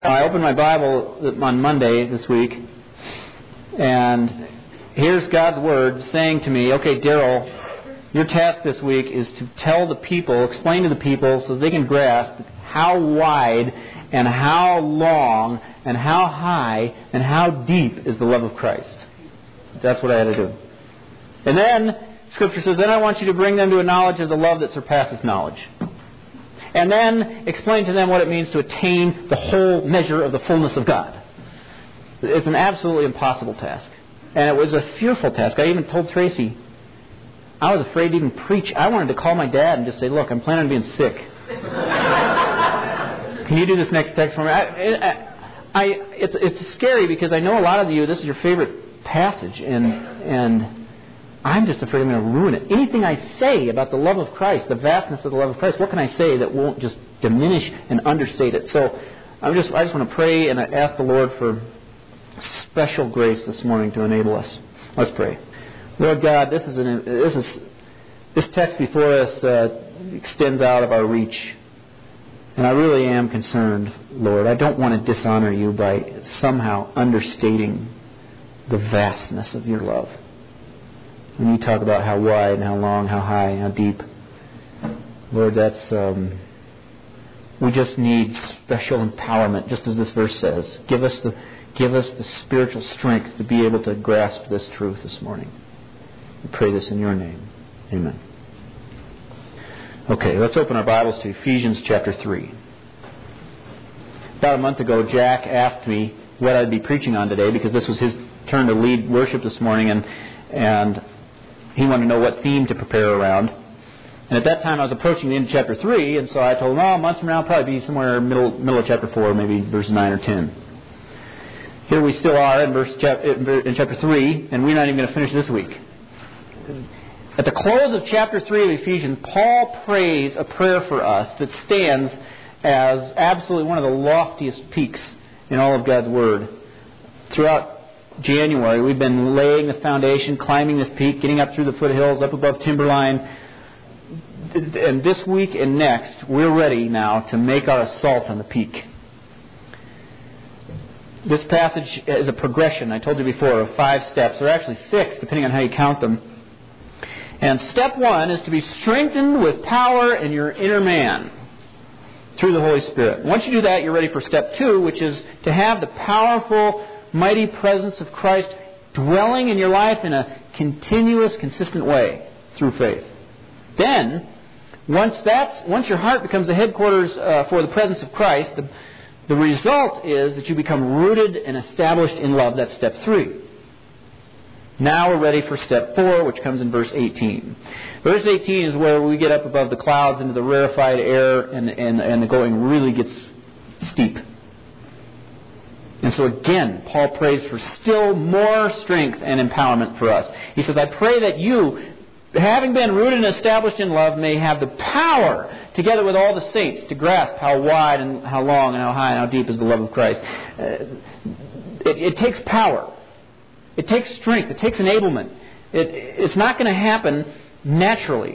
I opened my Bible on Monday this week, and here's God's Word saying to me, okay, Daryl, your task this week is to tell the people, explain to the people so they can grasp how wide and how long and how high and how deep is the love of Christ. That's what I had to do. And then, Scripture says, then I want you to bring them to a knowledge of the love that surpasses knowledge. And then explain to them what it means to attain the whole measure of the fullness of God. It's an absolutely impossible task. And it was a fearful task. I even told Tracy, I was afraid to even preach. I wanted to call my dad and just say, look, I'm planning on being sick. Can you do this next text for me? It's scary because I know a lot of you, this is your favorite passage, and I'm just afraid I'm going to ruin it. Anything I say about the love of Christ, the vastness of the love of Christ, what can I say that won't just diminish and understate it? So I just want to pray and ask the Lord for special grace this morning to enable us. Let's pray. Lord God, this text before us extends out of our reach. And I really am concerned, Lord. I don't want to dishonor you by somehow understating the vastness of your love. When you talk about how wide and how long, how high and how deep, Lord, we just need special empowerment, just as this verse says. Give us the spiritual strength to be able to grasp this truth this morning. We pray this in your name. Amen. Okay, let's open our Bibles to Ephesians chapter 3. About a month ago, Jack asked me what I'd be preaching on today because this was his turn to lead worship this morning, and he wanted to know what theme to prepare around. And at that time, I was approaching the end of chapter 3, and so I told him, months from now, I'll probably be somewhere middle of chapter 4, maybe verses 9 or 10. Here we still are in chapter 3, and we're not even going to finish this week. At the close of chapter 3 of Ephesians, Paul prays a prayer for us that stands as absolutely one of the loftiest peaks in all of God's Word. Throughout January, we've been laying the foundation, climbing this peak, getting up through the foothills, up above timberline. And this week and next, we're ready now to make our assault on the peak. This passage is a progression, I told you before, of 5 steps, or actually 6, depending on how you count them. And step 1 is to be strengthened with power in your inner man through the Holy Spirit. Once you do that, you're ready for step 2, which is to have the powerful, mighty presence of Christ dwelling in your life in a continuous, consistent way through faith. Then, once your heart becomes the headquarters for the presence of Christ, the result is that you become rooted and established in love. That's step 3. Now we're ready for step 4, which comes in verse 18. Verse 18 is where we get up above the clouds into the rarefied air, and the going really gets steep. And so again, Paul prays for still more strength and empowerment for us. He says, I pray that you, having been rooted and established in love, may have the power, together with all the saints, to grasp how wide and how long and how high and how deep is the love of Christ. It takes power. It takes strength. It takes enablement. It's not going to happen naturally.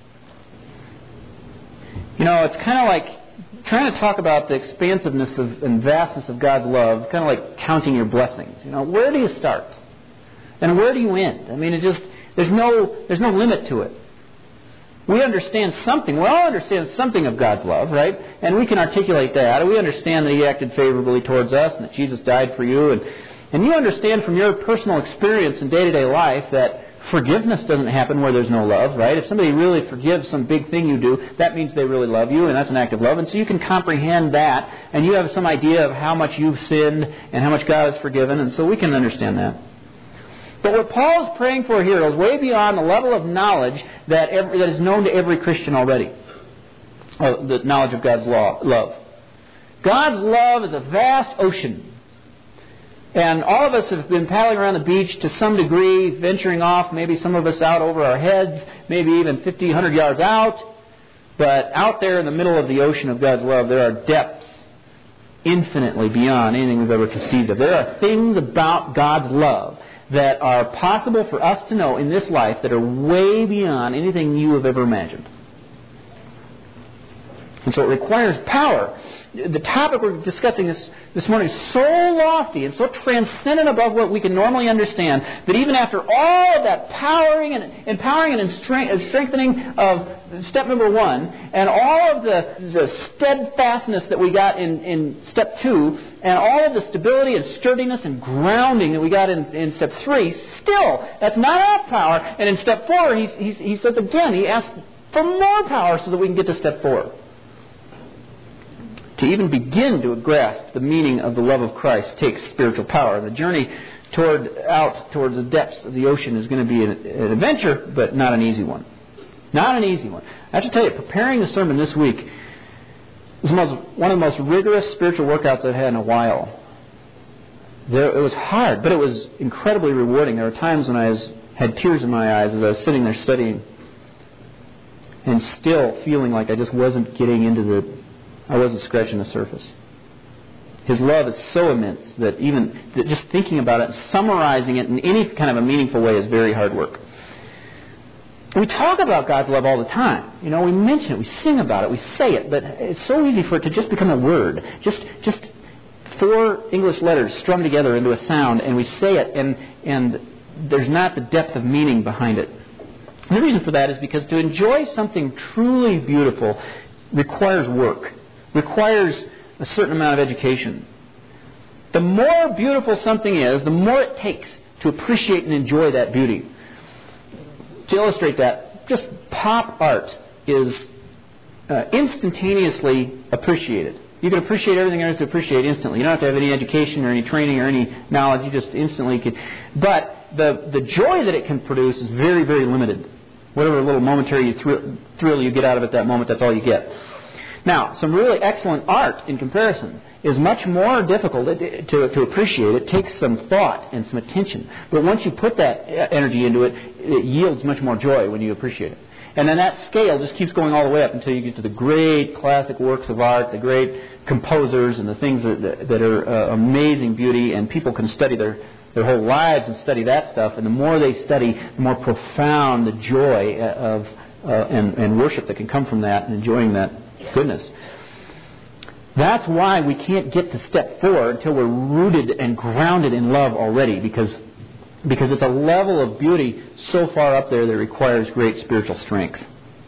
You know, it's kind of like trying to talk about the expansiveness and vastness of God's love, kind of like counting your blessings. You know, where do you start? And where do you end? I mean, there's no limit to it. We understand something. We all understand something of God's love, right? And we can articulate that. We understand that He acted favorably towards us and that Jesus died for you. And you understand from your personal experience in day-to-day life that forgiveness doesn't happen where there's no love, right? If somebody really forgives some big thing you do, that means they really love you, and that's an act of love. And so you can comprehend that, and you have some idea of how much you've sinned and how much God has forgiven, and so we can understand that. But what Paul is praying for here is way beyond the level of knowledge that is known to every Christian already. The knowledge of God's love. God's love is a vast ocean. And all of us have been paddling around the beach to some degree, venturing off, maybe some of us out over our heads, maybe even 50, 100 yards out. But out there in the middle of the ocean of God's love, there are depths infinitely beyond anything we've ever conceived of. There are things about God's love that are possible for us to know in this life that are way beyond anything you have ever imagined. And so it requires power. The topic we're discussing this morning is so lofty and so transcendent above what we can normally understand that even after all of that empowering and strengthening of step number 1 and all of the steadfastness that we got in step 2 and all of the stability and sturdiness and grounding that we got in step 3, still, that's not enough power. And in step 4, he says again, he asks for more power so that we can get to step 4. To even begin to grasp the meaning of the love of Christ takes spiritual power. The journey towards the depths of the ocean is going to be an adventure, but not an easy one. Not an easy one. I have to tell you, preparing the sermon this week was one of the most rigorous spiritual workouts I've had in a while. It was hard, but it was incredibly rewarding. There were times when I had tears in my eyes as I was sitting there studying and still feeling like I just wasn't getting I wasn't scratching the surface. His love is so immense that just thinking about it, summarizing it in any kind of a meaningful way is very hard work. We talk about God's love all the time. We mention it, we sing about it, we say it, but it's so easy for it to just become a word. Just 4 English letters strung together into a sound, and we say it, and there's not the depth of meaning behind it. And the reason for that is because to enjoy something truly beautiful requires work. Requires a certain amount of education. The more beautiful something is, the more it takes to appreciate and enjoy that beauty. To illustrate that, just pop art is instantaneously appreciated. You can appreciate everything there is to appreciate instantly. You don't have to have any education or any training or any knowledge. You just instantly can. But the joy that it can produce is very, very limited. Whatever little momentary thrill you get out of it that moment, that's all you get. Now, some really excellent art, in comparison, is much more difficult to appreciate. It takes some thought and some attention. But once you put that energy into it, it yields much more joy when you appreciate it. And then that scale just keeps going all the way up until you get to the great classic works of art, the great composers, and the things that are amazing beauty, and people can study their whole lives and study that stuff. And the more they study, the more profound the joy of and worship that can come from that and enjoying that goodness. That's why we can't get to step 4 until we're rooted and grounded in love already, because it's a level of beauty so far up there that it requires great spiritual strength.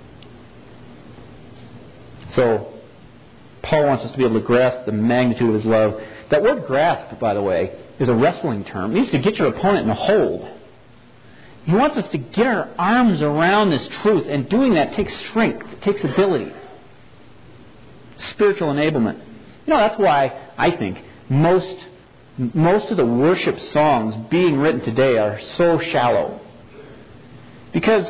So Paul wants us to be able to grasp the magnitude of his love. That word grasp, by the way, is a wrestling term. It means to get your opponent in a hold. He wants us to get our arms around this truth, and doing that takes strength, it takes ability. Spiritual enablement. That's why I think most of the worship songs being written today are so shallow. Because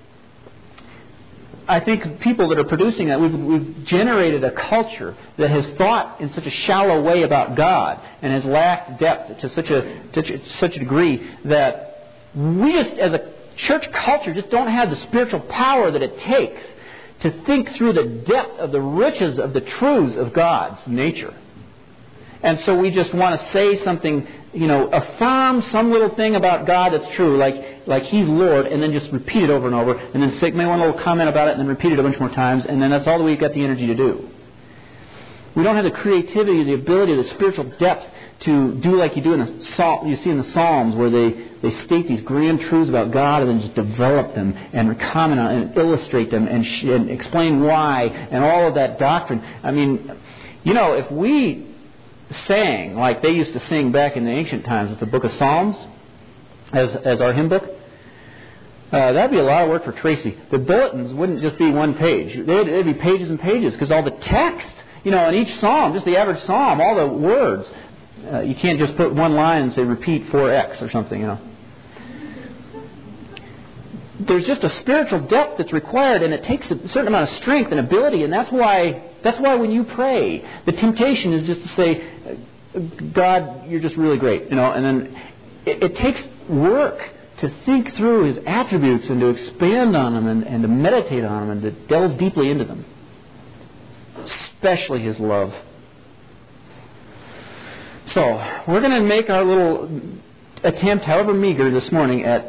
I think people that are producing that, we've generated a culture that has thought in such a shallow way about God and has lacked depth to such a degree that we just, as a church culture, just don't have the spiritual power that it takes to think through the depth of the riches of the truths of God's nature. And so we just want to say something, affirm some little thing about God that's true, like He's Lord, and then just repeat it over and over, and then make one little comment about it, and then repeat it a bunch more times, and then that's all that we've got the energy to do. We don't have the creativity, the ability, the spiritual depth to do like you do you see in the Psalms, where they state these grand truths about God and then just develop them and comment on and illustrate them and explain why and all of that doctrine. I mean, if we sang like they used to sing back in the ancient times with the book of Psalms as our hymn book, that'd be a lot of work for Tracy. The bulletins wouldn't just be one page. They'd be pages and pages, because all the text, in each psalm, just the average psalm, all the words, you can't just put one line and say repeat 4x or something, There's just a spiritual depth that's required, and it takes a certain amount of strength and ability, and that's why when you pray, the temptation is just to say, God, you're just really great, and then it takes work to think through His attributes and to expand on them and to meditate on them and to delve deeply into them, especially His love. So, we're going to make our little attempt, however meager this morning, at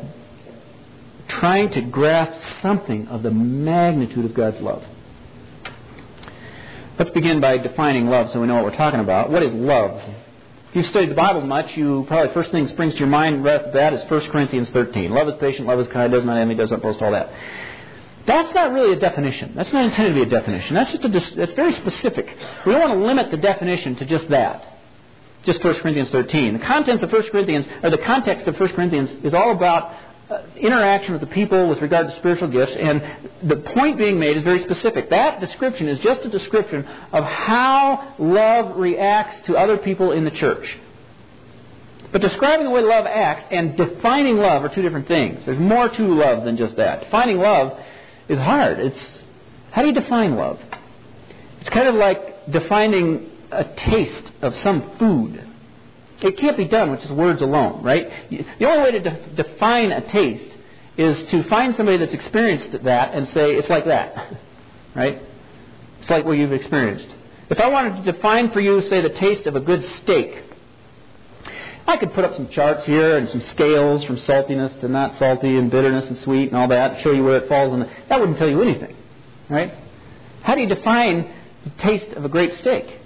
trying to grasp something of the magnitude of God's love. Let's begin by defining love so we know what we're talking about. What is love? If you've studied the Bible much, you probably first thing that springs to your mind right off the bat is 1 Corinthians 13. Love is patient, love is kind, does not envy, does not boast, all that. That's not really a definition. That's not intended to be a definition. That's very specific. We don't want to limit the definition to just that. Just 1 Corinthians 13. The contents of 1 Corinthians, or the context of 1 Corinthians is all about interaction with the people with regard to spiritual gifts, and the point being made is very specific. That description is just a description of how love reacts to other people in the church. But describing the way love acts and defining love are two different things. There's more to love than just that. Defining love is hard. How do you define love? It's kind of like defining a taste of some food. It can't be done with just words alone, right? The only way to define a taste is to find somebody that's experienced that and say, it's like that, right? It's like what you've experienced. If I wanted to define for you, say, the taste of a good steak, I could put up some charts here and some scales from saltiness to not salty and bitterness and sweet and all that, show you where it falls. That wouldn't tell you anything, right? How do you define the taste of a great steak?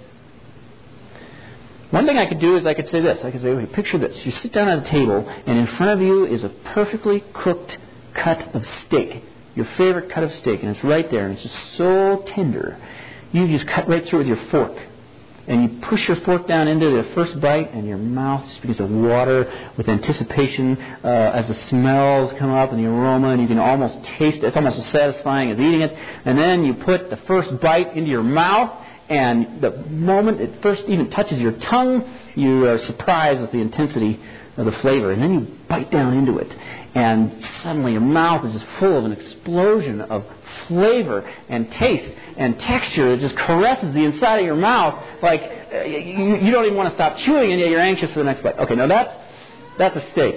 One thing I could do is I could say this. I could say, okay, picture this. You sit down at a table, and in front of you is a perfectly cooked cut of steak, your favorite cut of steak, and it's right there, and it's just so tender. You just cut right through with your fork, and you push your fork down into the first bite, and your mouth just begins to water with anticipation as the smells come up and the aroma, and you can almost taste it. It's almost as satisfying as eating it. And then you put the first bite into your mouth, and the moment it first even touches your tongue, you are surprised at the intensity of the flavor. And then you bite down into it, and suddenly your mouth is just full of an explosion of flavor and taste and texture that just caresses the inside of your mouth like you don't even want to stop chewing, and yet you're anxious for the next bite. Okay, now that's a steak.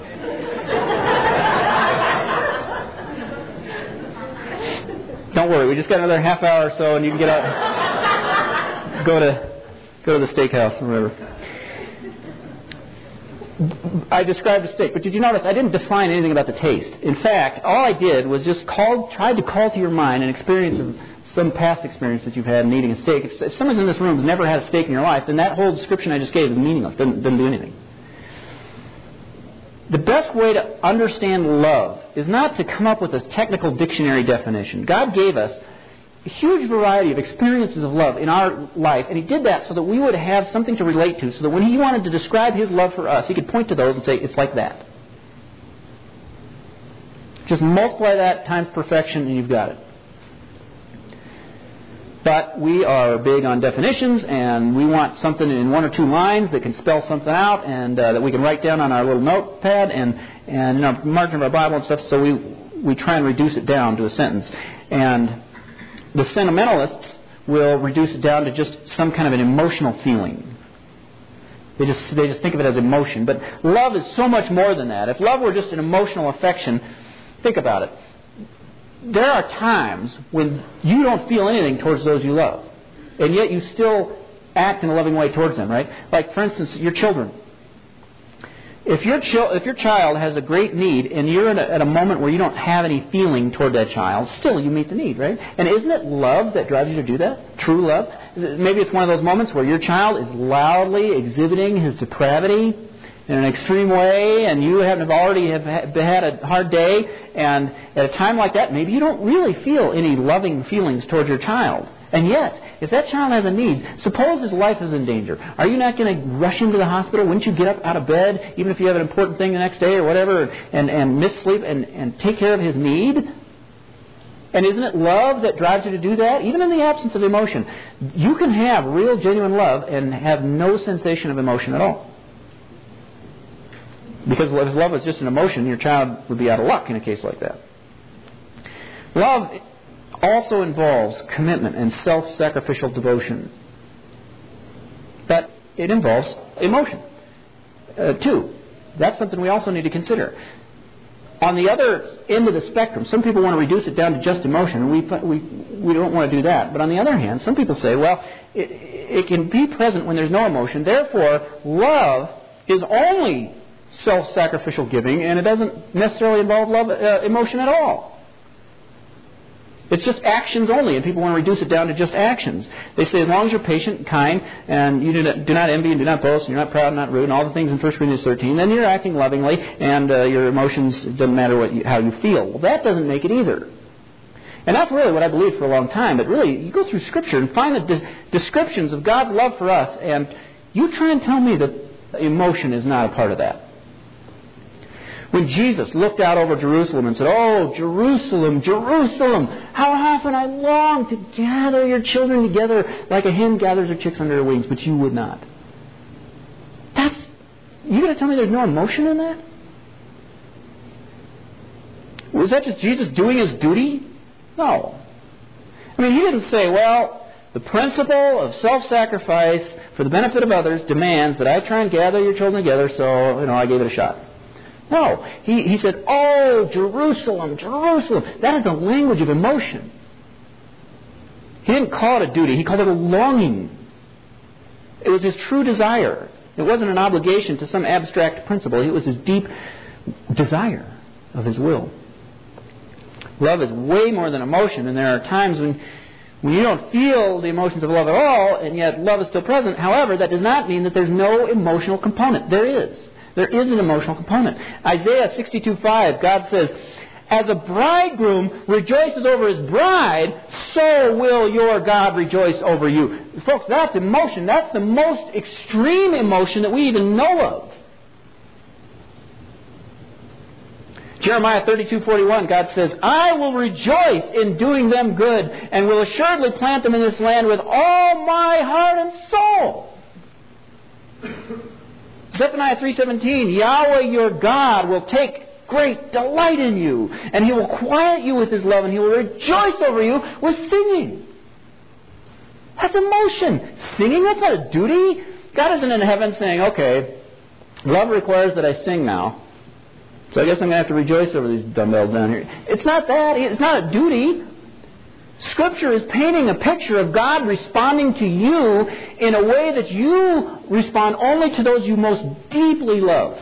Don't worry, we just got another half hour or so, and you can get out. Go to the steakhouse or whatever. I described a steak, but did you notice I didn't define anything about the taste? In fact, all I did was just tried to call to your mind an experience of some past experience that you've had in eating a steak. If someone in this room has never had a steak in your life, then that whole description I just gave is meaningless. Doesn't do anything. The best way to understand love is not to come up with a technical dictionary definition. God gave us a huge variety of experiences of love in our life, and He did that so that we would have something to relate to, so that when He wanted to describe His love for us, He could point to those and say, it's like that. Just multiply that times perfection and you've got it. But we are big on definitions, and we want something in one or two lines that can spell something out, and that we can write down on our little notepad and in our margin of our Bible and stuff, so we try and reduce it down to a sentence. And the sentimentalists will reduce it down to just some kind of an emotional feeling. They just think of it as emotion. But love is so much more than that. If love were just an emotional affection, think about it. There are times when you don't feel anything towards those you love, and yet you still act in a loving way towards them, right? Like, for instance, your children. If your child has a great need and you're at a moment where you don't have any feeling toward that child, still you meet the need, right? And isn't it love that drives you to do that? True love? Maybe it's one of those moments where your child is loudly exhibiting his depravity in an extreme way, and you have already had a hard day, and at a time like that, maybe you don't really feel any loving feelings toward your child. And yet, if that child has a need, suppose his life is in danger. Are you not going to rush him to the hospital? Wouldn't you get up out of bed, even if you have an important thing the next day or whatever, and miss sleep and take care of his need? And isn't it love that drives you to do that? Even in the absence of emotion. You can have real, genuine love and have no sensation of emotion at all. Because if love was just an emotion, your child would be out of luck in a case like that. Love also involves commitment and self-sacrificial devotion. But it involves emotion, too. That's something we also need to consider. On the other end of the spectrum, some people want to reduce it down to just emotion, and we don't want to do that. But on the other hand, some people say, well, it can be present when there's no emotion. Therefore, love is only self-sacrificial giving, and it doesn't necessarily involve emotion at all. It's just actions only, and people want to reduce it down to just actions. They say as long as you're patient and kind, and you do not envy and do not boast, and you're not proud and not rude, and all the things in 1 Corinthians 13, then you're acting lovingly, and your emotions, it doesn't matter how you feel. Well, that doesn't make it either. And that's really what I believed for a long time. But really, you go through Scripture and find the descriptions of God's love for us, and you try and tell me that emotion is not a part of that. When Jesus looked out over Jerusalem and said, "Oh, Jerusalem, Jerusalem, how often I long to gather your children together like a hen gathers her chicks under her wings, but you would not." You going to tell me there's no emotion in that? Was that just Jesus doing his duty? No. I mean, he didn't say, well, the principle of self-sacrifice for the benefit of others demands that I try and gather your children together, so, I gave it a shot. No. He said, "Oh, Jerusalem, Jerusalem." That is the language of emotion. He didn't call it a duty. He called it a longing. It was his true desire. It wasn't an obligation to some abstract principle. It was his deep desire of his will. Love is way more than emotion, and there are times when you don't feel the emotions of love at all, and yet love is still present. However, that does not mean that there's no emotional component. There is. There is an emotional component. Isaiah 62:5, God says, "As a bridegroom rejoices over his bride, so will your God rejoice over you." Folks, that's emotion. That's the most extreme emotion that we even know of. Jeremiah 32:41, God says, "I will rejoice in doing them good, and will assuredly plant them in this land with all my heart and soul." Zephaniah 3:17, "Yahweh your God will take great delight in you, and He will quiet you with His love, and He will rejoice over you with singing." That's emotion. Singing, that's not a duty. God isn't in heaven saying, "Okay, love requires that I sing now, so I guess I'm going to have to rejoice over these dumbbells down here." It's not that. It's not a duty. Scripture is painting a picture of God responding to you in a way that you respond only to those you most deeply love.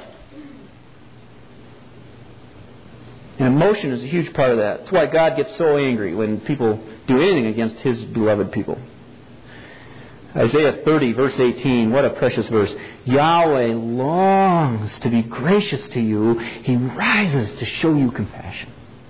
And emotion is a huge part of that. That's why God gets so angry when people do anything against His beloved people. Isaiah 30, verse 18, what a precious verse. "Yahweh longs to be gracious to you. He rises to show you compassion."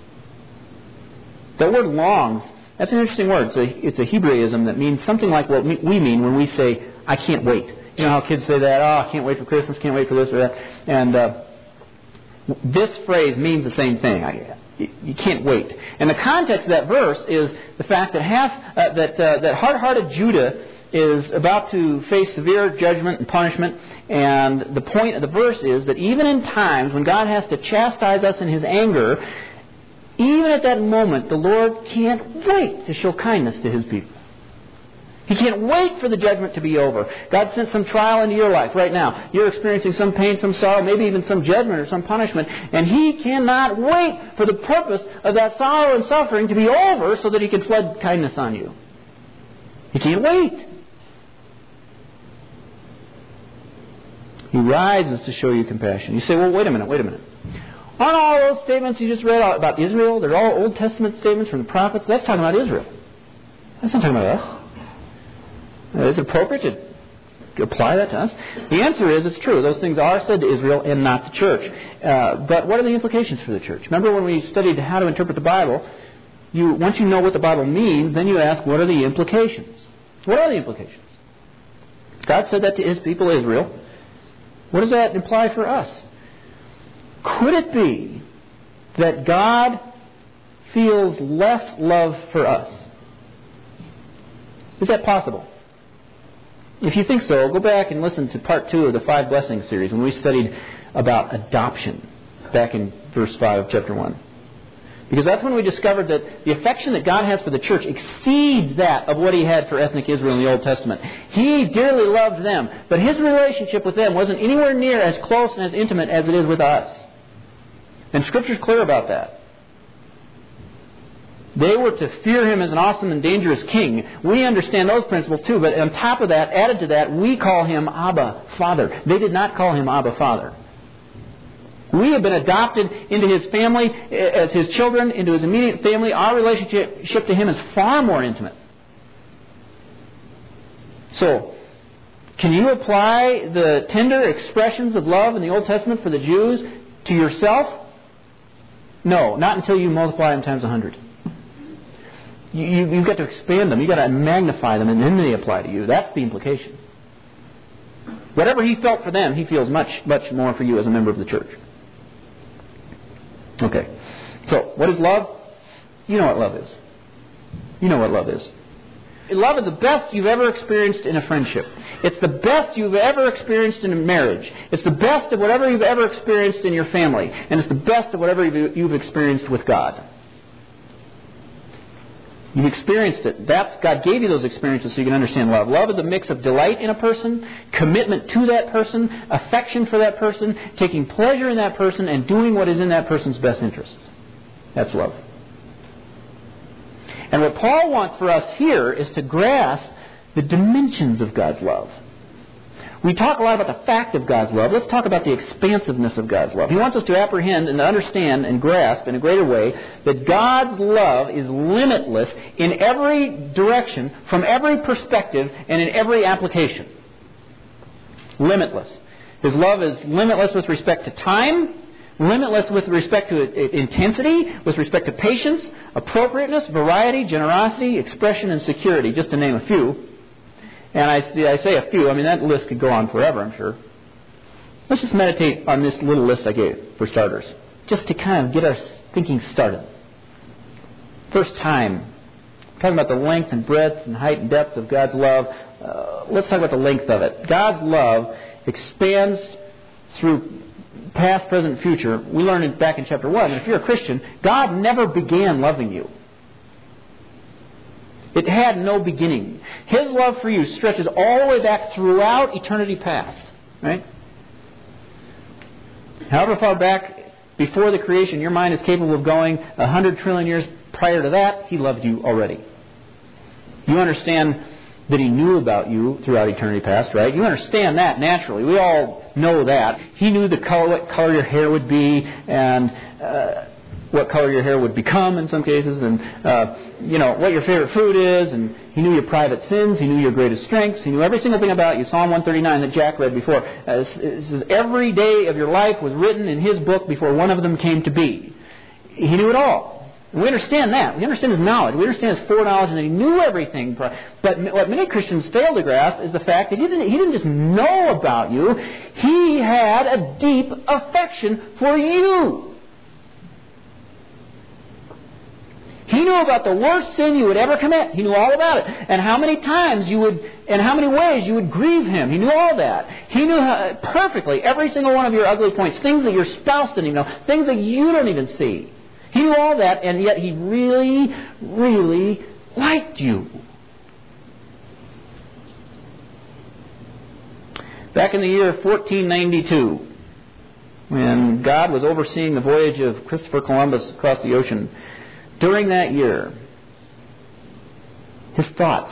The word longs, that's an interesting word. It's a Hebraism that means something like what we mean when we say, "I can't wait." You know how kids say that? "Oh, I can't wait for Christmas, can't wait for this or that." And this phrase means the same thing. You can't wait. And the context of that verse is the fact that that hard-hearted Judah is about to face severe judgment and punishment. And the point of the verse is that even in times when God has to chastise us in His anger, even at that moment, the Lord can't wait to show kindness to His people. He can't wait for the judgment to be over. God sent some trial into your life right now. You're experiencing some pain, some sorrow, maybe even some judgment or some punishment. And He cannot wait for the purpose of that sorrow and suffering to be over so that He can flood kindness on you. He can't wait. He rises to show you compassion. You say, "Well, wait a minute. Aren't all those statements you just read about Israel, they're all Old Testament statements from the prophets? That's talking about Israel. That's not talking about us. Is it appropriate to apply that to us?" The answer is it's true. Those things are said to Israel and not the church. But what are the implications for the church? Remember when we studied how to interpret the Bible, once you know what the Bible means, then you ask, what are the implications? What are the implications? God said that to His people Israel. What does that imply for us? Could it be that God feels less love for us? Is that possible? If you think so, go back and listen to part 2 of the 5 Blessings series when we studied about adoption back in verse 5 of chapter 1. Because that's when we discovered that the affection that God has for the church exceeds that of what He had for ethnic Israel in the Old Testament. He dearly loved them, but His relationship with them wasn't anywhere near as close and as intimate as it is with us. And Scripture's clear about that. They were to fear Him as an awesome and dangerous king. We understand those principles too, but on top of that, added to that, we call Him Abba, Father. They did not call Him Abba, Father. We have been adopted into His family as His children, into His immediate family. Our relationship to Him is far more intimate. So, can you apply the tender expressions of love in the Old Testament for the Jews to yourself? No, not until you multiply them times 100. You've got to expand them. You've got to magnify them, and then they apply to you. That's the implication. Whatever He felt for them, He feels much, much more for you as a member of the church. Okay. So, what is love? You know what love is. You know what love is. Love is the best you've ever experienced in a friendship. It's the best you've ever experienced in a marriage. It's the best of whatever you've ever experienced in your family. And it's the best of whatever you've experienced with God. You've experienced it. God gave you those experiences so you can understand love. Love is a mix of delight in a person, commitment to that person, affection for that person, taking pleasure in that person, and doing what is in that person's best interests. That's love. And what Paul wants for us here is to grasp the dimensions of God's love. We talk a lot about the fact of God's love. Let's talk about the expansiveness of God's love. He wants us to apprehend and to understand and grasp in a greater way that God's love is limitless in every direction, from every perspective, and in every application. Limitless. His love is limitless with respect to time, limitless with respect to intensity, with respect to patience, appropriateness, variety, generosity, expression, and security, just to name a few. And I say a few. I mean, that list could go on forever, I'm sure. Let's just meditate on this little list I gave, for starters, just to kind of get our thinking started. First, time. Talking about the length and breadth and height and depth of God's love. Let's talk about the length of it. God's love expands through past, present, future. We learned it back in chapter 1. And if you're a Christian, God never began loving you. It had no beginning. His love for you stretches all the way back throughout eternity past. Right? However far back before the creation your mind is capable of going, 100 trillion years prior to that, He loved you already. You understand that He knew about you throughout eternity past, right? You understand that naturally. We all know that. He knew what color your hair would be, and what color your hair would become in some cases, and what your favorite food is, and He knew your private sins, He knew your greatest strengths, He knew every single thing about you. Psalm 139 that Jack read before. It says every day of your life was written in His book before one of them came to be. He knew it all. We understand that. We understand His knowledge. We understand His foreknowledge, and that He knew everything. But what many Christians fail to grasp is the fact that He didn't just know about you. He had a deep affection for you. He knew about the worst sin you would ever commit. He knew all about it. And how many times you would, and how many ways you would grieve Him. He knew all that. He knew perfectly every single one of your ugly points, things that your spouse didn't even know, things that you don't even see. He knew all that, and yet He really, really liked you. Back in the year 1492, when God was overseeing the voyage of Christopher Columbus across the ocean, during that year, His thoughts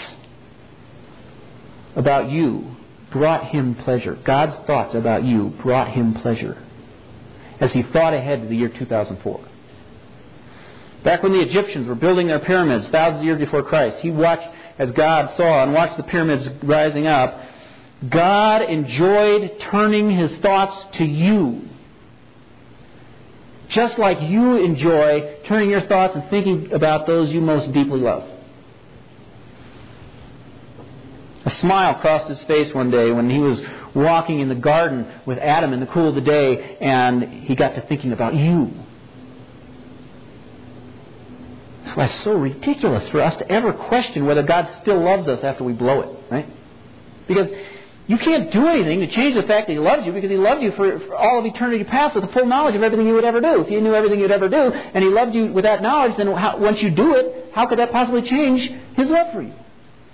about you brought Him pleasure. God's thoughts about you brought Him pleasure as He thought ahead to the year 2004. Back when the Egyptians were building their pyramids thousands of years before Christ, He watched as God saw and watched the pyramids rising up. God enjoyed turning His thoughts to you. Just like you enjoy turning your thoughts and thinking about those you most deeply love. A smile crossed His face one day when He was walking in the garden with Adam in the cool of the day, and He got to thinking about you. That's why it's so ridiculous for us to ever question whether God still loves us after we blow it, right? Because you can't do anything to change the fact that He loves you, because He loved you for all of eternity past with the full knowledge of everything He would ever do. If He knew everything He would ever do, and He loved you with that knowledge, then once you do it, how could that possibly change His love for you?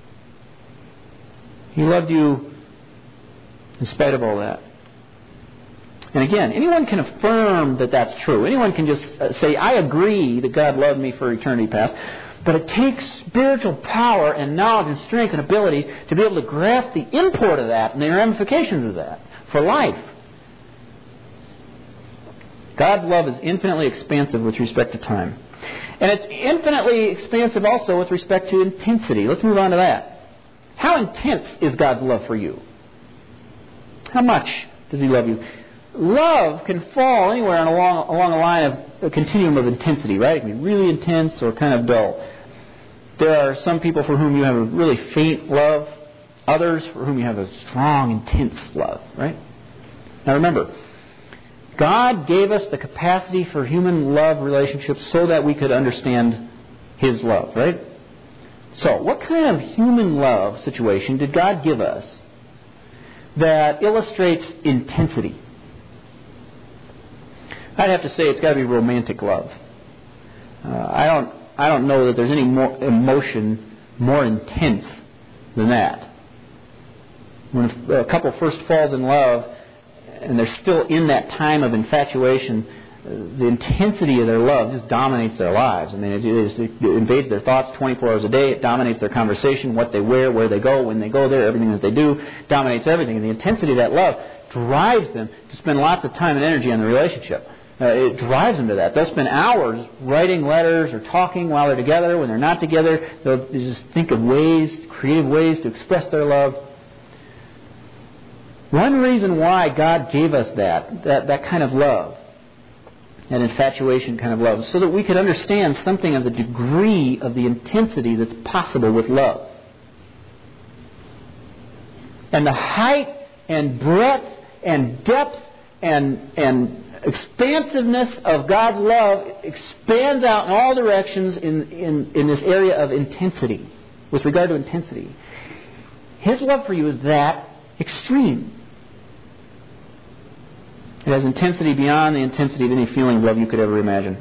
He loved you in spite of all that. And again, anyone can affirm that that's true. Anyone can just say, I agree that God loved me for eternity past. But it takes spiritual power and knowledge and strength and ability to be able to grasp the import of that and the ramifications of that for life. God's love is infinitely expansive with respect to time. And it's infinitely expansive also with respect to intensity. Let's move on to that. How intense is God's love for you? How much does He love you? Love can fall anywhere along a line of a continuum of intensity, right? It can be really intense or kind of dull. There are some people for whom you have a really faint love, others for whom you have a strong, intense love, right? Now remember, God gave us the capacity for human love relationships so that we could understand His love, right? So, what kind of human love situation did God give us that illustrates intensity? I'd have to say it's got to be romantic love. I don't know that there's any more emotion more intense than that. When a couple first falls in love and they're still in that time of infatuation, the intensity of their love just dominates their lives. I mean, it invades their thoughts 24 hours a day. It dominates their conversation, what they wear, where they go, when they go there, everything that they do dominates everything. And the intensity of that love drives them to spend lots of time and energy on the relationship. It drives them to that. They'll spend hours writing letters or talking while they're together. When they're not together, they'll just think of ways, creative ways to express their love. One reason why God gave us that kind of love, that infatuation kind of love, so that we could understand something of the degree of the intensity that's possible with love. And the height and breadth and depth and expansiveness of God's love expands out in all directions in this area of intensity, with regard to intensity. His love for you is that extreme. It has intensity beyond the intensity of any feeling of love you could ever imagine.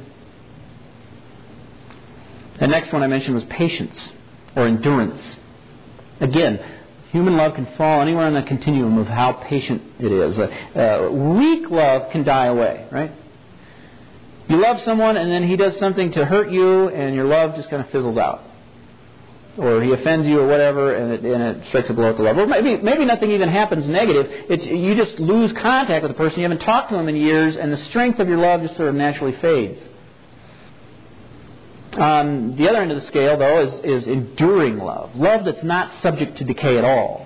The next one I mentioned was patience or endurance. Again, human love can fall anywhere on the continuum of how patient it is. Weak love can die away, right? You love someone and then he does something to hurt you and your love just kind of fizzles out. Or he offends you or whatever and it strikes a blow at the love. Or maybe nothing even happens negative. You just lose contact with the person. You haven't talked to them in years and the strength of your love just sort of naturally fades. On the other end of the scale, though, is enduring love. Love that's not subject to decay at all.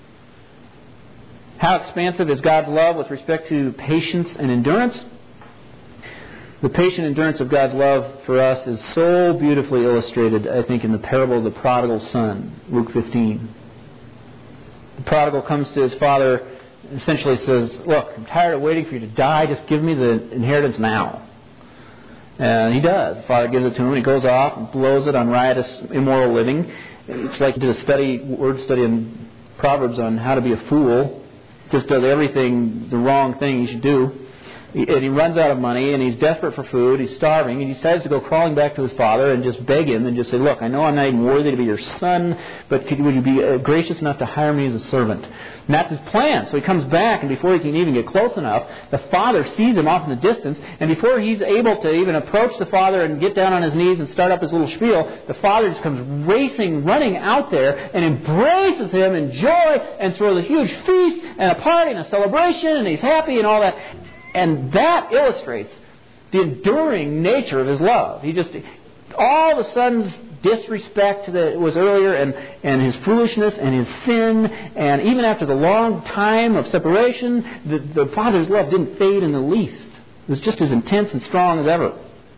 How expansive is God's love with respect to patience and endurance? The patient endurance of God's love for us is so beautifully illustrated, I think, in the parable of the prodigal son, Luke 15. The prodigal comes to his father and essentially says, "Look, I'm tired of waiting for you to die. Just give me the inheritance now." And he does. The father gives it to him, and he goes off and blows it on riotous, immoral living. It's like he did a word study in Proverbs on how to be a fool. Just does everything, the wrong thing he should do. And he runs out of money, and he's desperate for food, he's starving, and he decides to go crawling back to his father and just beg him and just say, "Look, I know I'm not even worthy to be your son, but would you be gracious enough to hire me as a servant?" And that's his plan. So he comes back, and before he can even get close enough, the father sees him off in the distance, and before he's able to even approach the father and get down on his knees and start up his little spiel, the father just comes racing, running out there, and embraces him in joy, and throws a huge feast and a party and a celebration, and he's happy and all that. And that illustrates the enduring nature of his love. All the son's disrespect that was earlier and his foolishness and his sin, and even after the long time of separation, the father's love didn't fade in the least. It was just as intense and strong as ever.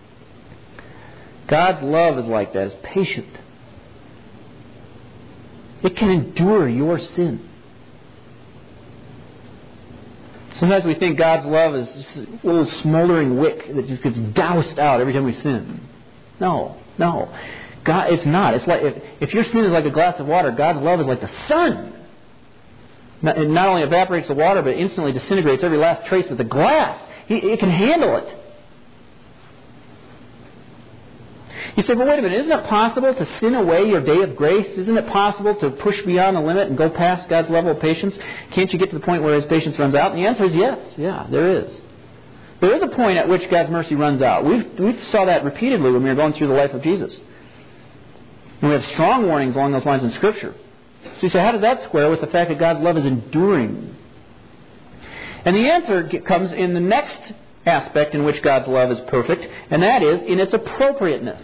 God's love is like that. It's patient. It can endure your sin. Sometimes we think God's love is just a little smoldering wick that just gets doused out every time we sin. No. God, it's not. It's like if your sin is like a glass of water, God's love is like the sun. It not only evaporates the water, but instantly disintegrates every last trace of the glass. It can handle it. You say, "Well, wait a minute. Isn't it possible to sin away your day of grace? Isn't it possible to push beyond the limit and go past God's level of patience? Can't you get to the point where His patience runs out?" And the answer is yes. Yeah, there is. There is a point at which God's mercy runs out. We saw that repeatedly when we were going through the life of Jesus. And we have strong warnings along those lines in Scripture. So you say, how does that square with the fact that God's love is enduring? And the answer comes in the next aspect in which God's love is perfect, and that is in its appropriateness.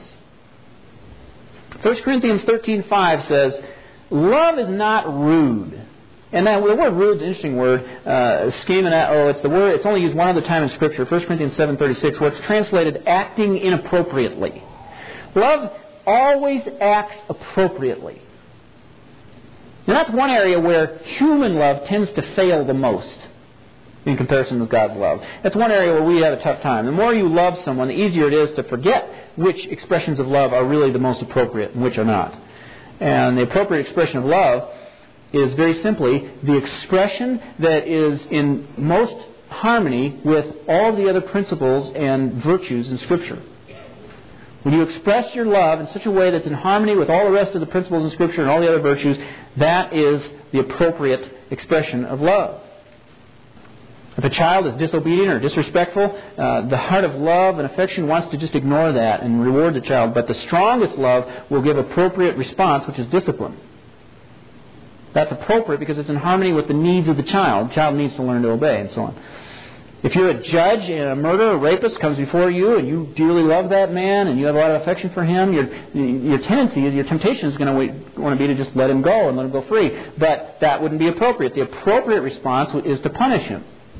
1 Corinthians 13:5 says, love is not rude. And that the word rude is an interesting word. It's only used one other time in Scripture, 1 Corinthians 7:36, where it's translated acting inappropriately. Love always acts appropriately. And that's one area where human love tends to fail the most in comparison with God's love. That's one area where we have a tough time. The more you love someone, the easier it is to forget which expressions of love are really the most appropriate and which are not. And the appropriate expression of love is very simply the expression that is in most harmony with all the other principles and virtues in Scripture. When you express your love in such a way that's in harmony with all the rest of the principles in Scripture and all the other virtues, that is the appropriate expression of love. If a child is disobedient or disrespectful, the heart of love and affection wants to just ignore that and reward the child. But the strongest love will give appropriate response, which is discipline. That's appropriate because it's in harmony with the needs of the child. The child needs to learn to obey, and so on. If you're a judge and a murderer or rapist comes before you and you dearly love that man and you have a lot of affection for him, your temptation is going to want to be to just let him go and let him go free. But that wouldn't be appropriate. The appropriate response is to punish him.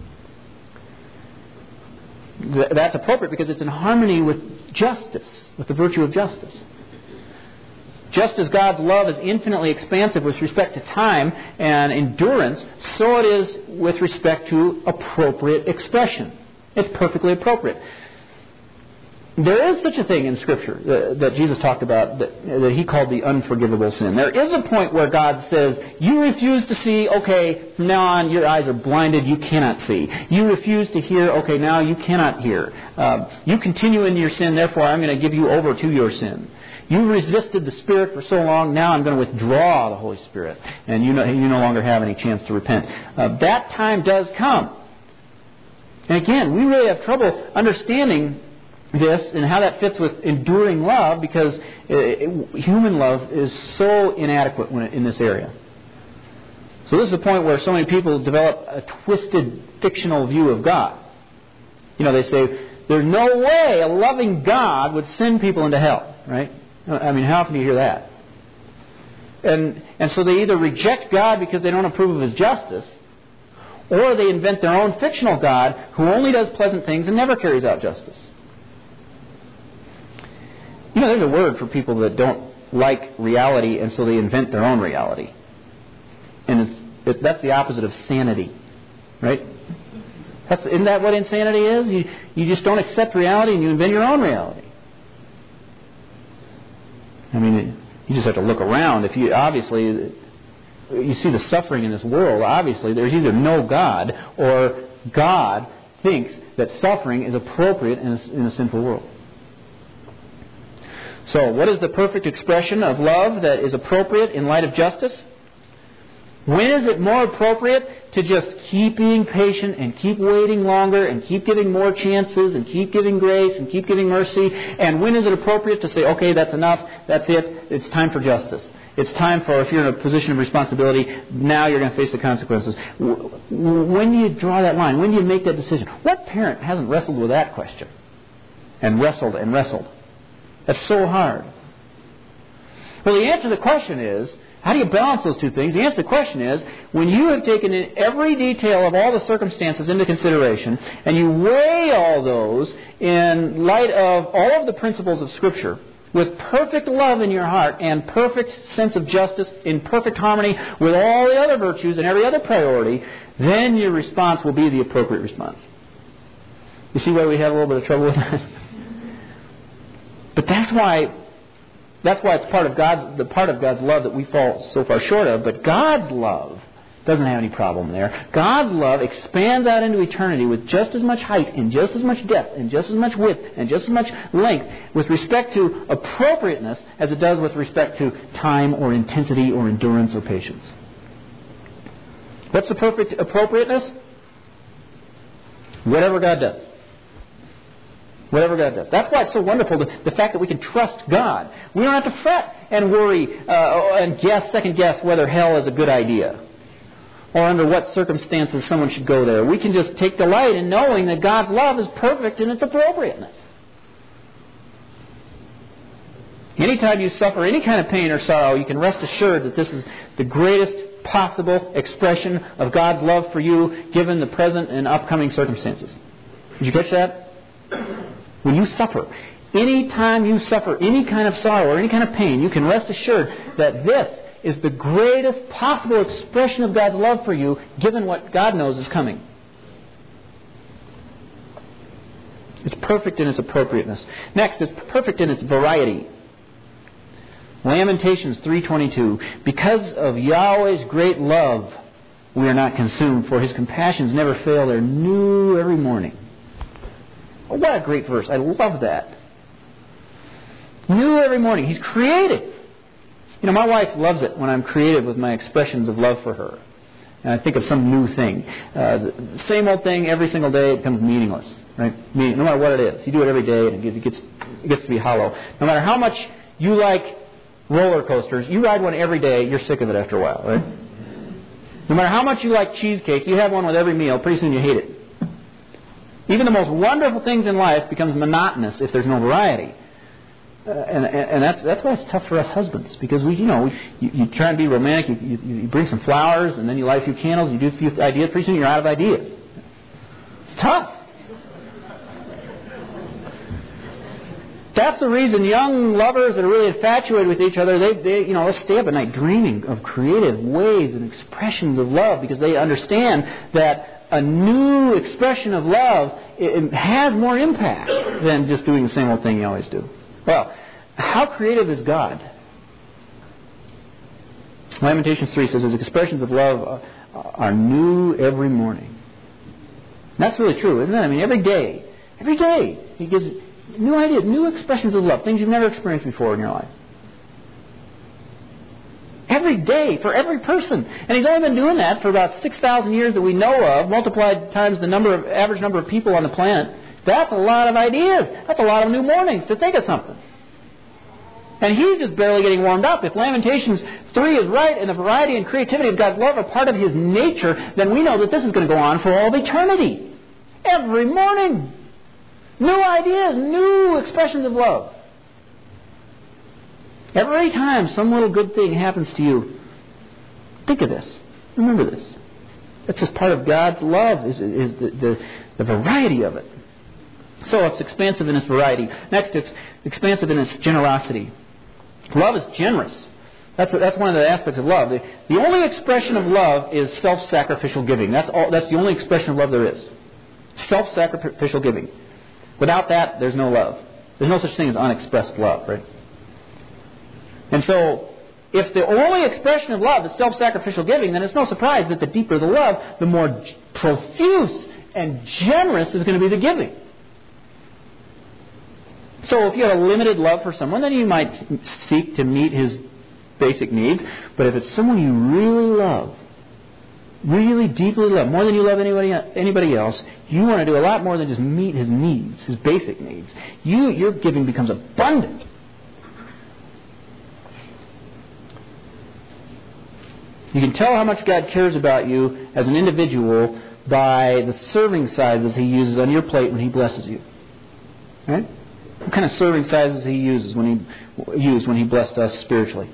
That's appropriate because it's in harmony with justice, with the virtue of justice. Just as God's love is infinitely expansive with respect to time and endurance, so it is with respect to appropriate expression. It's perfectly appropriate. There is such a thing in Scripture that Jesus talked about that He called the unforgivable sin. There is a point where God says, you refuse to see, okay, from now on your eyes are blinded, you cannot see. You refuse to hear, okay, now you cannot hear. You continue in your sin, therefore I'm going to give you over to your sin. You resisted the Spirit for so long, now I'm going to withdraw the Holy Spirit. And you no longer have any chance to repent. That time does come. And again, we really have trouble understanding this and how that fits with enduring love because human love is so inadequate in this area. So this is the point where so many people develop a twisted fictional view of God. They say, there's no way a loving God would send people into hell, right? I mean, how often do you hear that? And so they either reject God because they don't approve of His justice, or they invent their own fictional God who only does pleasant things and never carries out justice. There's a word for people that don't like reality, and so they invent their own reality. And that's the opposite of sanity, right? Isn't that what insanity is? You just don't accept reality and you invent your own reality. I mean, you just have to look around. If you see the suffering in this world, obviously there's either no God or God thinks that suffering is appropriate in a sinful world. So, what is the perfect expression of love that is appropriate in light of justice? When is it more appropriate to just keep being patient and keep waiting longer and keep giving more chances and keep giving grace and keep giving mercy? And when is it appropriate to say, okay, that's enough, that's it, it's time for justice. It's time for, if you're in a position of responsibility, now you're going to face the consequences. When do you draw that line? When do you make that decision? What parent hasn't wrestled with that question? And wrestled and wrestled. That's so hard. Well, the answer to the question is, how do you balance those two things? The answer to the question is, when you have taken in every detail of all the circumstances into consideration, and you weigh all those in light of all of the principles of Scripture, with perfect love in your heart and perfect sense of justice, in perfect harmony with all the other virtues and every other priority, then your response will be the appropriate response. You see why we have a little bit of trouble with that? But that's why it's part of God's love that we fall so far short of. But God's love doesn't have any problem there. God's love expands out into eternity with just as much height and just as much depth and just as much width and just as much length with respect to appropriateness as it does with respect to time or intensity or endurance or patience. What's the perfect appropriateness? Whatever God does. Whatever God does. That's why it's so wonderful, the fact that we can trust God. We don't have to fret and worry and second guess whether hell is a good idea. or under what circumstances someone should go there. We can just take delight in knowing that God's love is perfect in its appropriateness. Anytime you suffer any kind of pain or sorrow, you can rest assured that this is the greatest possible expression of God's love for you, given the present and upcoming circumstances. Did you catch that? When you suffer, anytime you suffer any kind of sorrow or any kind of pain, you can rest assured that this is the greatest possible expression of God's love for you, given what God knows is coming. It's perfect in its appropriateness. Next, it's perfect in its variety. Lamentations 3:22. Because of Yahweh's great love, we are not consumed, for His compassions never fail. They're new every morning. Oh, what a great verse. I love that. New every morning. He's creative. You know, my wife loves it when I'm creative with my expressions of love for her. And I think of some new thing. The same old thing every single day, it becomes meaningless. Right? No matter what it is. You do it every day and it gets to be hollow. No matter how much you like roller coasters, you ride one every day, you're sick of it after a while, right? No matter how much you like cheesecake, you have one with every meal, pretty soon you hate it. Even the most wonderful things in life becomes monotonous if there's no variety. And that's why it's tough for us husbands, because you try and be romantic, you bring some flowers, and then you light a few candles, you do a few ideas, pretty soon you're out of ideas. It's tough. That's the reason young lovers that are really infatuated with each other, they stay up at night dreaming of creative ways and expressions of love, because they understand that a new expression of love it has more impact than just doing the same old thing you always do. Well, how creative is God? Lamentations 3 says His expressions of love are new every morning. And that's really true, isn't it? I mean, every day He gives new ideas, new expressions of love, things you've never experienced before in your life. Every day, for every person. And He's only been doing that for about 6,000 years that we know of, multiplied times the average number of people on the planet. That's a lot of ideas. That's a lot of new mornings to think of something. And He's just barely getting warmed up. If Lamentations 3 is right and the variety and creativity of God's love are part of His nature, then we know that this is going to go on for all of eternity. Every morning. New ideas, new expressions of love. Every time some little good thing happens to you, think of this. Remember this. It's just part of God's love, is the variety of it. So it's expansive in its variety. Next, it's expansive in its generosity. Love is generous. That's one of the aspects of love. The only expression of love is self-sacrificial giving. That's the only expression of love there is. Self-sacrificial giving. Without that, there's no love. There's no such thing as unexpressed love, right? And so, if the only expression of love is self-sacrificial giving, then it's no surprise that the deeper the love, the more profuse and generous is going to be the giving. So if you have a limited love for someone, then you might seek to meet his basic needs. But if it's someone you really love, really deeply love, more than you love anybody else, you want to do a lot more than just meet his needs, his basic needs. Your giving becomes abundant. You can tell how much God cares about you as an individual by the serving sizes He uses on your plate when He blesses you. Right? What kind of serving sizes He uses when He blessed us spiritually?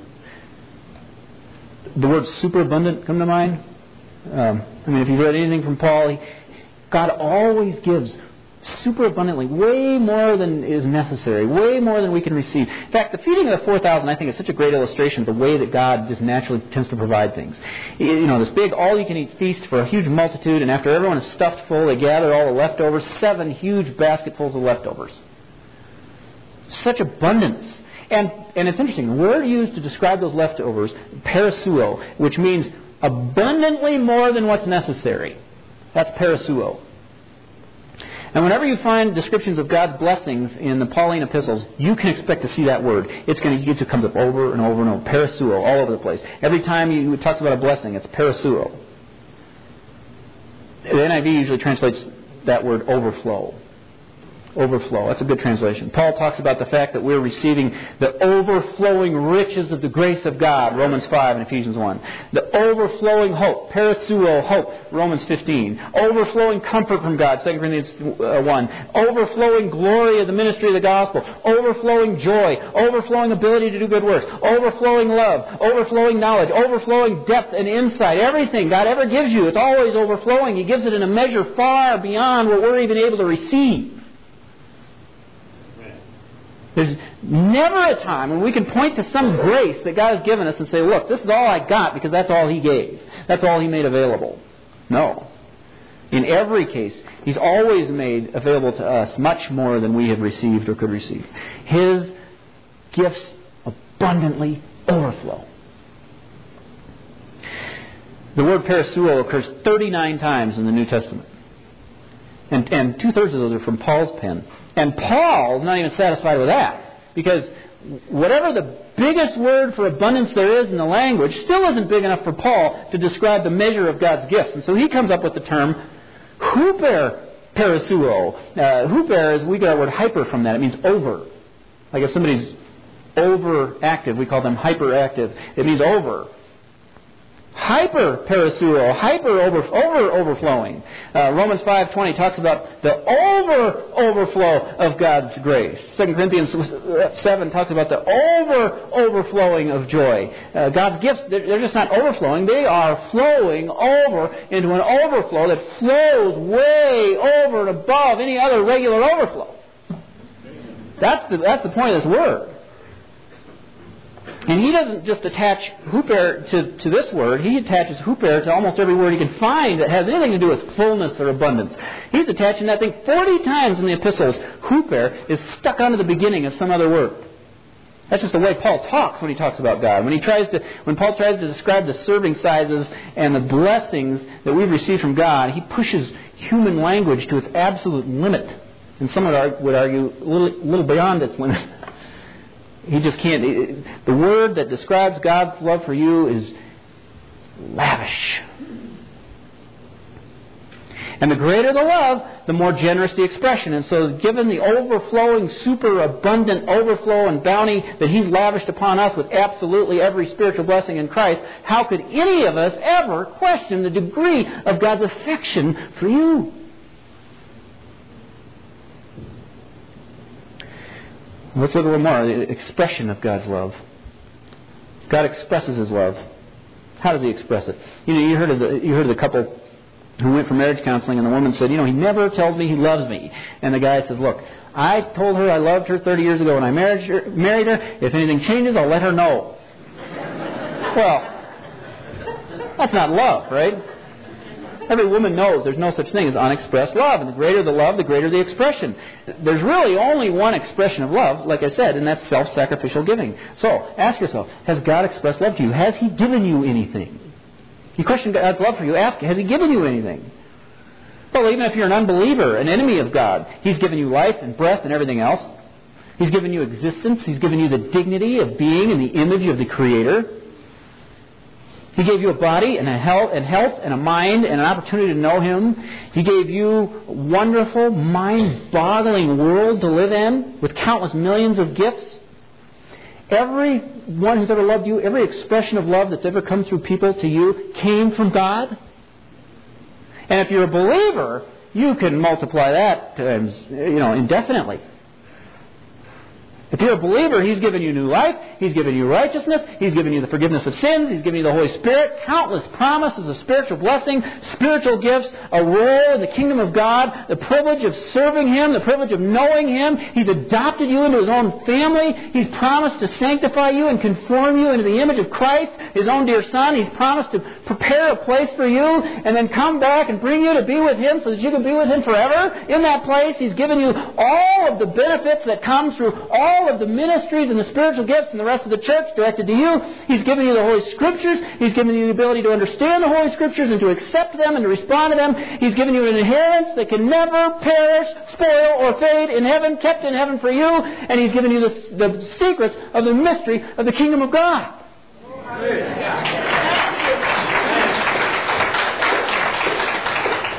The word superabundant come to mind. If you've read anything from Paul, God always gives superabundantly, way more than is necessary, way more than we can receive. In fact, the feeding of the 4,000, I think, is such a great illustration of the way that God just naturally tends to provide things. This big all-you-can-eat feast for a huge multitude, and after everyone is stuffed full, they gather all the leftovers, 7 huge basketfuls of leftovers. Such abundance. And it's interesting, the word used to describe those leftovers, parasuo, which means abundantly more than what's necessary. That's parasuo. And whenever you find descriptions of God's blessings in the Pauline epistles, you can expect to see that word. It comes up over and over and over. Parasuo, all over the place. Every time it talks about a blessing, it's parasuo. The NIV usually translates that word overflow. Overflow. That's a good translation. Paul talks about the fact that we're receiving the overflowing riches of the grace of God, Romans 5 and Ephesians 1. The overflowing hope, parasuo hope, Romans 15. Overflowing comfort from God, 2 Corinthians 1. Overflowing glory of the ministry of the gospel. Overflowing joy. Overflowing ability to do good works. Overflowing love. Overflowing knowledge. Overflowing depth and insight. Everything God ever gives you, it's always overflowing. He gives it in a measure far beyond what we're even able to receive. There's never a time when we can point to some grace that God has given us and say, look, this is all I got because that's all He gave. That's all He made available. No. In every case, He's always made available to us much more than we have received or could receive. His gifts abundantly overflow. The word parasuo occurs 39 times in the New Testament. And 2/3 of those are from Paul's pen. And Paul's not even satisfied with that. Because whatever the biggest word for abundance there is in the language still isn't big enough for Paul to describe the measure of God's gifts. And so he comes up with the term huper parasuo. Huper is, we get our word hyper from that. It means over. Like if somebody's overactive, we call them hyperactive. It means over. Hyper parasuo, overflowing. Romans 5:20 talks about the overflow of God's grace. 2 Corinthians 7 talks about the overflowing of joy. God's gifts, they're just not overflowing, they are flowing over into an overflow that flows way over and above any other regular overflow. That's the point of this word. And he doesn't just attach huper to this word. He attaches huper to almost every word he can find that has anything to do with fullness or abundance. He's attaching that thing 40 times in the epistles. Huper is stuck onto the beginning of some other word. That's just the way Paul talks when he talks about God. When Paul tries to describe the serving sizes and the blessings that we've received from God, he pushes human language to its absolute limit. And some would argue a little beyond its limit. He just can't. The word that describes God's love for you is lavish. And the greater the love, the more generous the expression. And so given the overflowing, superabundant overflow and bounty that He's lavished upon us with absolutely every spiritual blessing in Christ, how could any of us ever question the degree of God's affection for you? Let's look a little more. The expression of God's love. God expresses His love. How does He express it? You heard of the couple who went for marriage counseling, and the woman said, He never tells me He loves me. And the guy says, look, I told her I loved her 30 years ago when I married her. If anything changes, I'll let her know. Well, that's not love, right? Every woman knows there's no such thing as unexpressed love. And the greater the love, the greater the expression. There's really only one expression of love, like I said, and that's self-sacrificial giving. So, ask yourself, has God expressed love to you? Has He given you anything? You question God's love for you, ask, has He given you anything? Well, even if you're an unbeliever, an enemy of God, He's given you life and breath and everything else. He's given you existence. He's given you the dignity of being in the image of the Creator. He gave you a body and a health and a mind and an opportunity to know Him. He gave you a wonderful, mind-boggling world to live in with countless millions of gifts. Everyone who's ever loved you, every expression of love that's ever come through people to you came from God. And if you're a believer, you can multiply that times, indefinitely. If you're a believer, He's given you new life. He's given you righteousness. He's given you the forgiveness of sins. He's given you the Holy Spirit. Countless promises of spiritual blessing, spiritual gifts, a role in the kingdom of God, the privilege of serving Him, the privilege of knowing Him. He's adopted you into His own family. He's promised to sanctify you and conform you into the image of Christ, His own dear Son. He's promised to prepare a place for you and then come back and bring you to be with Him so that you can be with Him forever. In that place, He's given you all of the benefits that come through all of the ministries and the spiritual gifts and the rest of the church directed to you. He's given you the Holy Scriptures. He's given you the ability to understand the Holy Scriptures and to accept them and to respond to them. He's given you an inheritance that can never perish, spoil, or fade in heaven, kept in heaven for you. And He's given you the secrets of the mystery of the kingdom of God.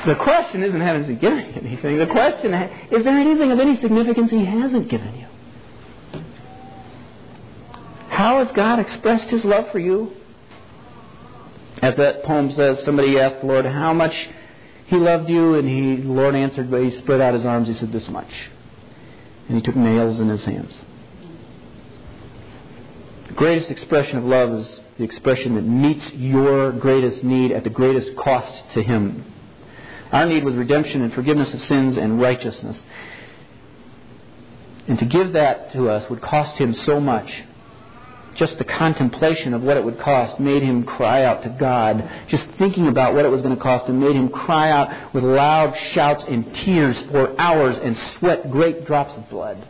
The question isn't, has He given you anything? The question is there anything of any significance He hasn't given you? How has God expressed His love for you? As that poem says, somebody asked the Lord how much He loved you, and the Lord answered, but He spread out His arms. He said, this much. And He took nails in His hands. The greatest expression of love is the expression that meets your greatest need at the greatest cost to Him. Our need was redemption and forgiveness of sins and righteousness. And to give that to us would cost Him so much. Just the contemplation of what it would cost made Him cry out to God. Just thinking about what it was going to cost Him made Him cry out with loud shouts and tears for hours and sweat great drops of blood.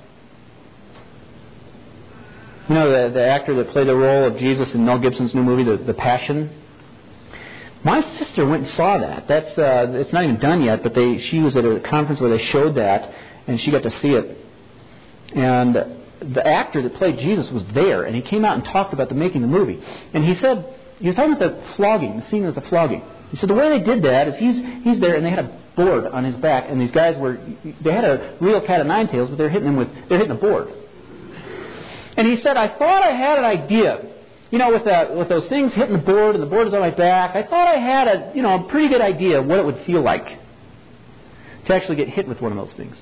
You know, the actor that played the role of Jesus in Mel Gibson's new movie, The Passion? My sister went and saw that. It's not even done yet, but she was at a conference where they showed that, and she got to see it. And the actor that played Jesus was there, and he came out and talked about the making of the movie. And he said, he was talking about the flogging, the scene of the flogging. He said the way they did that is he's there, and they had a board on his back, and these guys they had a real cat of nine tails, but they're hitting a board. And he said, I thought I had an idea. You know, with those things hitting the board, and the board is on my back, I thought I had a pretty good idea of what it would feel like to actually get hit with one of those things.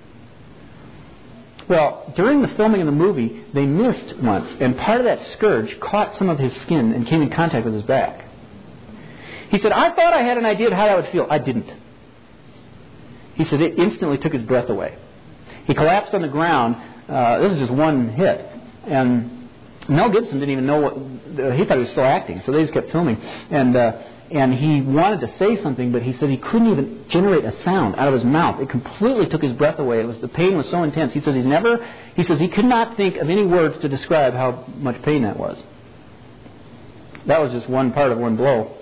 Well, during the filming of the movie, they missed once, and part of that scourge caught some of his skin and came in contact with his back. He said, I thought I had an idea of how that would feel. I didn't. He said it instantly took his breath away. He collapsed on the ground. This is just one hit. And Mel Gibson didn't even know he thought he was still acting, so they just kept filming. And he wanted to say something, but he said he couldn't even generate a sound out of his mouth. It completely took his breath away. The pain was so intense. He says he could not think of any words to describe how much pain that was. That was just one part of one blow.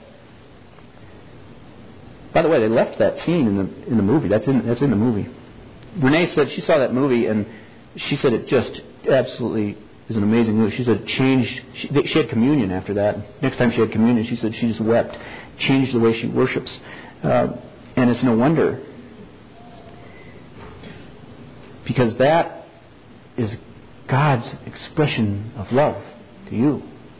By the way, they left that scene in the movie. That's in the movie. Renee said she saw that movie, and she said it just absolutely is an amazing movie. She said it changed. She had communion after that. Next time she had communion, she said she just wept. Changed the way she worships. And it's no wonder. Because that is God's expression of love to you.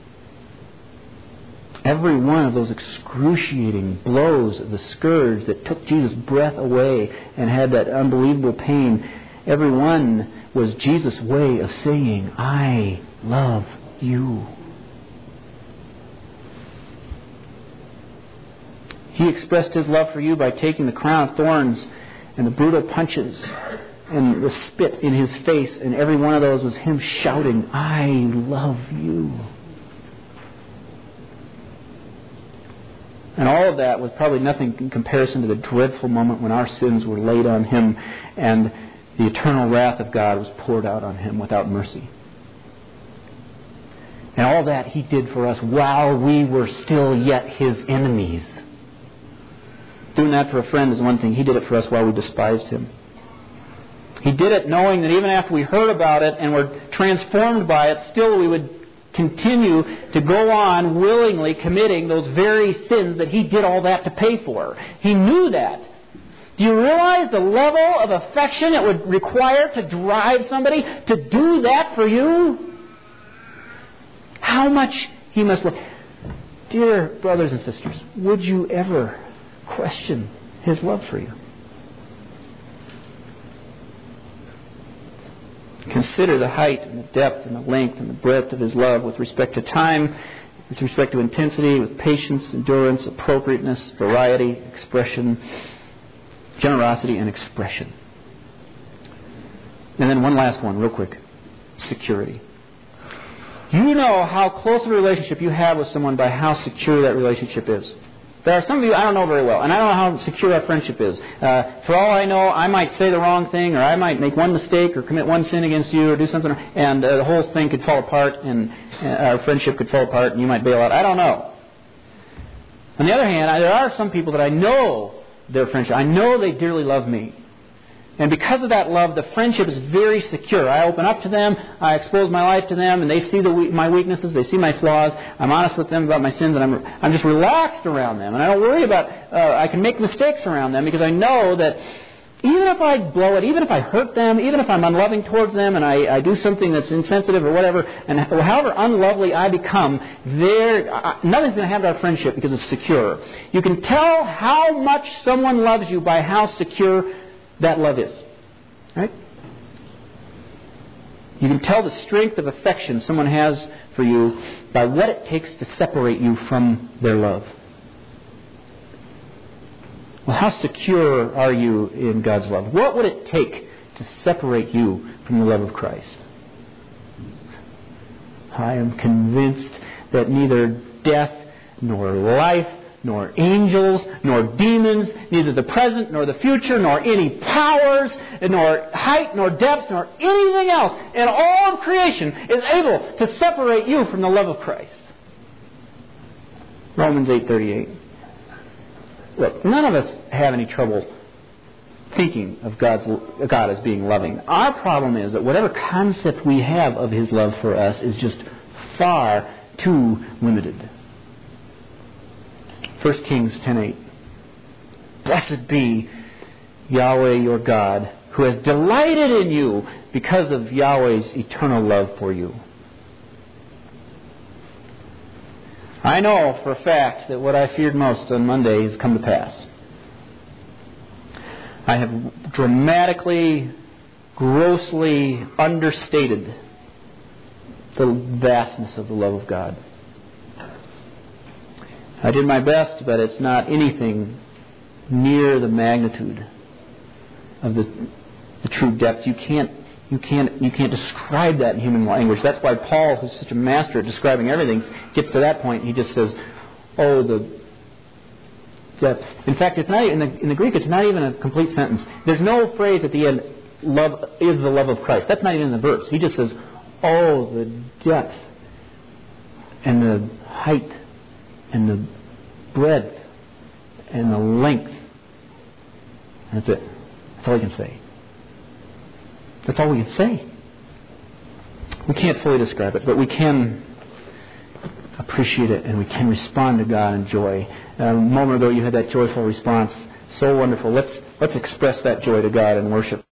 Every one of those excruciating blows of the scourge that took Jesus' breath away and had that unbelievable pain, every one was Jesus' way of saying, I love you. He expressed His love for you by taking the crown of thorns and the brutal punches and the spit in His face, and every one of those was Him shouting, I love you. And all of that was probably nothing in comparison to the dreadful moment when our sins were laid on Him and the eternal wrath of God was poured out on Him without mercy. And all that He did for us while we were still yet His enemies. Doing that for a friend is one thing. He did it for us while we despised Him. He did it knowing that even after we heard about it and were transformed by it, still we would continue to go on willingly committing those very sins that He did all that to pay for. He knew that. Do you realize the level of affection it would require to drive somebody to do that for you? How much He must love. Dear brothers and sisters, would you ever question His love for you? Consider the height and the depth and the length and the breadth of His love with respect to time, with respect to intensity, with patience, endurance, appropriateness, variety, expression, generosity, and expression. And then one last one, real quick. Security. You know how close of a relationship you have with someone by how secure that relationship is. There are some of you I don't know very well, and I don't know how secure our friendship is. For all I know, I might say the wrong thing, or I might make one mistake, or commit one sin against you, or do something, and the whole thing could fall apart, and our friendship could fall apart, and you might bail out. I don't know. On the other hand, there are some people that I know their friendship. I know they dearly love me. And because of that love, the friendship is very secure. I open up to them, I expose my life to them, and they see my weaknesses, they see my flaws. I'm honest with them about my sins, and I'm just relaxed around them. And I don't worry about, I can make mistakes around them because I know that even if I blow it, even if I hurt them, even if I'm unloving towards them and I do something that's insensitive or whatever, and however unlovely I become, nothing's going to happen to our friendship because it's secure. You can tell how much someone loves you by how secure that love is. Right? You can tell the strength of affection someone has for you by what it takes to separate you from their love. Well, how secure are you in God's love? What would it take to separate you from the love of Christ? I am convinced that neither death nor life nor angels, nor demons, neither the present nor the future, nor any powers, nor height, nor depth, nor anything else in all of creation is able to separate you from the love of Christ. Romans 8:38. Look, none of us have any trouble thinking of God as being loving. Our problem is that whatever concept we have of His love for us is just far too limited. 1 Kings 10:8. Blessed be Yahweh your God, who has delighted in you because of Yahweh's eternal love for you. I know for a fact that what I feared most on Monday has come to pass. I have dramatically, grossly understated the vastness of the love of God. I did my best, but it's not anything near the magnitude of the true depth. You can't describe that in human language. That's why Paul, who's such a master at describing everything, gets to that point. He just says, "Oh, the depth." In fact, it's not in the Greek. It's not even a complete sentence. There's no phrase at the end. Love is the love of Christ. That's not even in the verse. He just says, "Oh, the depth and the height and the breadth and the length." And that's it. That's all he can say. That's all we can say. We can't fully describe it, but we can appreciate it and we can respond to God in joy. A moment ago you had that joyful response. So wonderful. Let's express that joy to God in worship.